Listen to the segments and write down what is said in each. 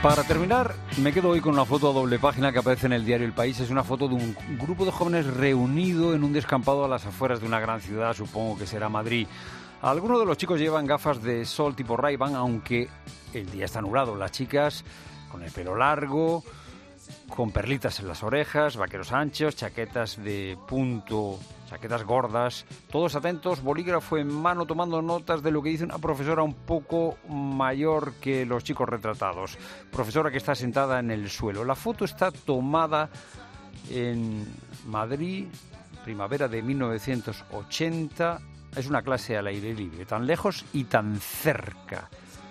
Para terminar, me quedo hoy con una foto a doble página que aparece en el diario El País. Es una foto de un grupo de jóvenes reunido en un descampado a las afueras de una gran ciudad, supongo que será Madrid. Algunos de los chicos llevan gafas de sol tipo Ray-Ban, aunque el día está nublado. Las chicas con el pelo largo, con perlitas en las orejas, vaqueros anchos, chaquetas de punto, chaquetas gordas, todos atentos, bolígrafo en mano, tomando notas de lo que dice una profesora un poco mayor que los chicos retratados. Profesora que está sentada en el suelo. La foto está tomada en Madrid, primavera de 1980. Es una clase al aire libre, tan lejos y tan cerca.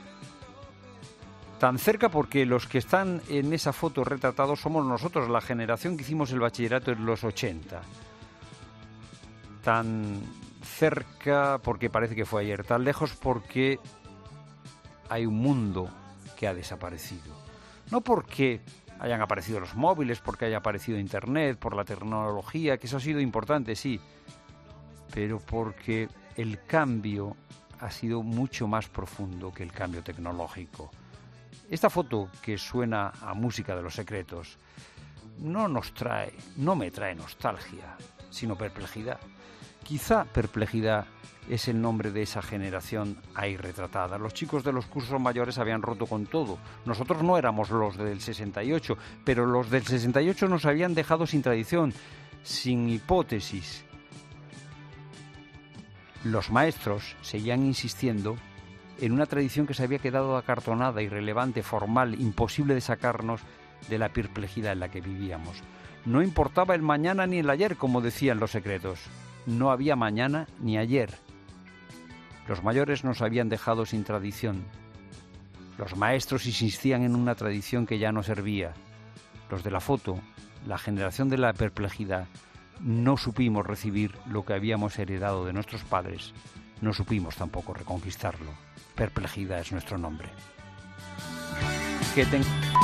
Tan cerca porque los que están en esa foto retratados somos nosotros, la generación que hicimos el bachillerato en los 80. Tan cerca porque parece que fue ayer, tan lejos porque hay un mundo que ha desaparecido. No porque hayan aparecido los móviles, porque haya aparecido Internet, por la tecnología, que eso ha sido importante, sí, pero porque el cambio ha sido mucho más profundo que el cambio tecnológico. Esta foto que suena a música de Los Secretos no me trae nostalgia, sino perplejidad. Quizá perplejidad es el nombre de esa generación ahí retratada. Los chicos de los cursos mayores habían roto con todo. Nosotros no éramos los del 68, pero los del 68 nos habían dejado sin tradición, sin hipótesis. Los maestros seguían insistiendo en una tradición que se había quedado acartonada, irrelevante, formal, imposible de sacarnos de la perplejidad en la que vivíamos. No importaba el mañana ni el ayer, como decían Los Secretos. No había mañana ni ayer. Los mayores nos habían dejado sin tradición. Los maestros insistían en una tradición que ya no servía. Los de la foto, la generación de la perplejidad, no supimos recibir lo que habíamos heredado de nuestros padres. No supimos tampoco reconquistarlo. Perplejidad es nuestro nombre. Que